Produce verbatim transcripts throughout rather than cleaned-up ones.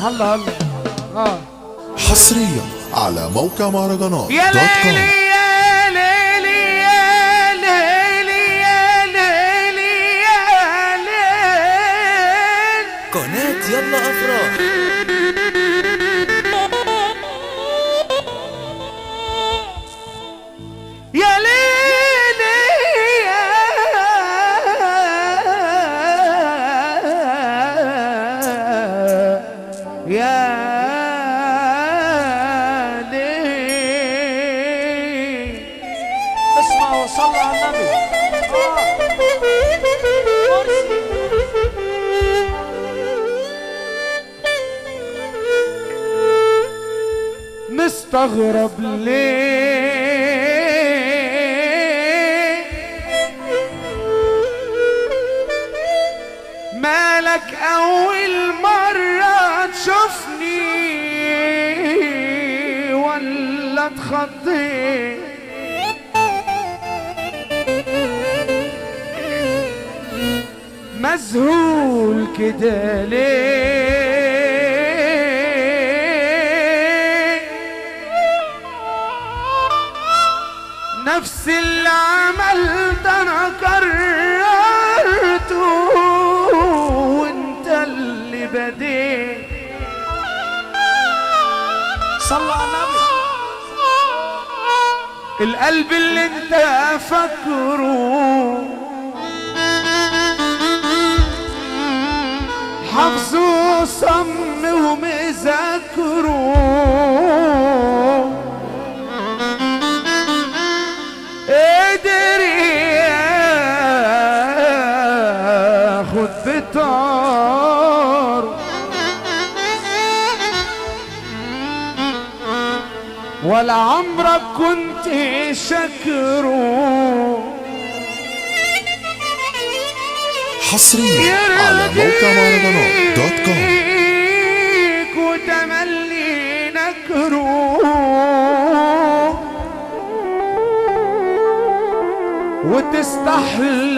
هلا هلا. اه حصريا على موقع مهرجانات يا دوت كوم. ليلي يا ليلي يا ليلي يا ليلي يا ليل. قناة يلا أفراح. يا ليلي يا اسمع وصلى على النبي. مستغرب ليه مالك أول مرة تشوفني ولا اتخضيت؟ مذهول كده ليه؟ نفس اللي عملت انا كررته وانت اللي بديت. صلى على النبي. القلب اللي انت فاكره حافظه صم ومذاكره، قدر ياخد بطار ولا عمرك كنت شكره. حصريا على موقع مهرجانات دوت كوم. وتملي نكره وتستحلى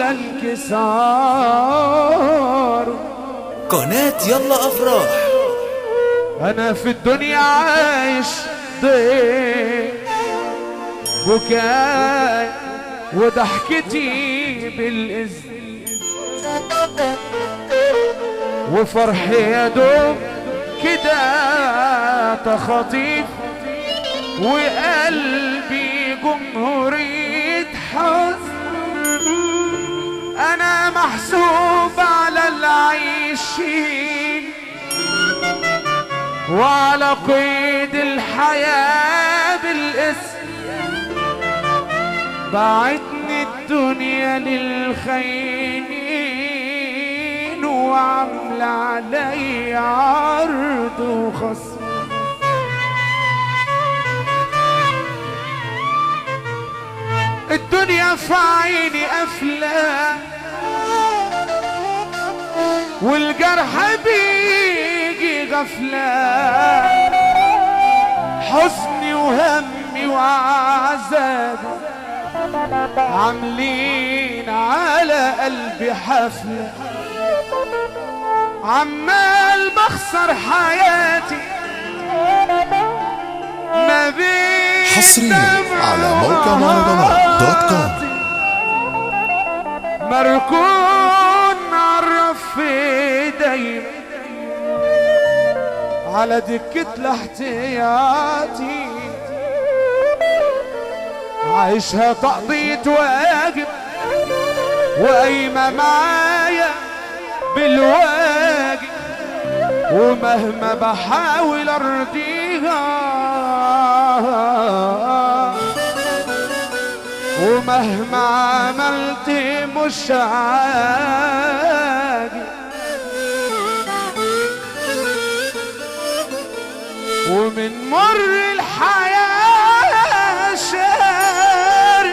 انكسار. قناة يلا أفراح. انا في الدنيا عايش ضيق بكاي وضحكتي بالاذن وفرحي يا دوب كده تخاطيف وقلبي جمهورية حزن. انا محسوب على العايشين وعلى قيد الحياة بالاسم. بعتني الدنيا للخاينين وعاملة علي عرض وخصم. الدنيا في عيني قافلة والجرح بيجي غفلة. حزني وهمي وعذابي عاملين على قلبي حفلة. عمال بخسر حياتي ما بين حصريا على موقع مهرجانات دوت كوم. مركون عرف في ايدي على دكة الاحتياطي. عايشها تقضية واجب وقايمة معايا بالواجب ومهما بحاول ارضيها ومهما عملت مش عاجب. ومن مر الحياة شارد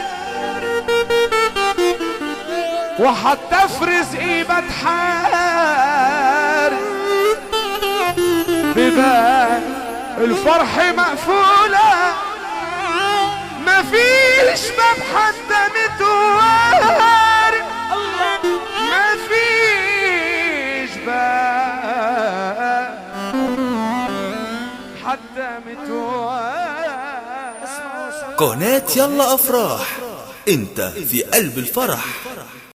وحتى في رزقي بتحارب. بباب الفرح مقفولة مفيش باب حتى متوارب. مفيش باب حتى متوالي. قناة يلا أفراح، انت في قلب الفرح.